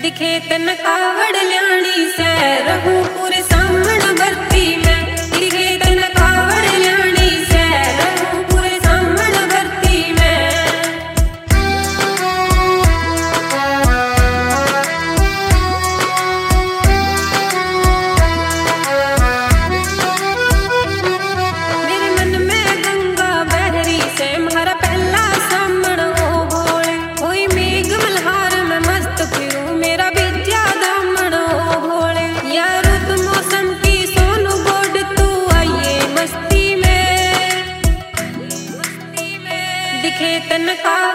दिखे तन कावड़ ल्याणी से रहूं पूरे सामण भरती में। दिखे तन कावड़ ल्याणी से रहूं पूरे सामण भरती में। मेरे मन में गंगा बहरी से मारा पहला सामण ओ भोले। कोई मेघ मल्हार में मस्त फिरूं मेरा विद्या दामन ओ भोले। यार रुत मौसम की सोनू बोड तू आइए मस्ती में। दिखे तन का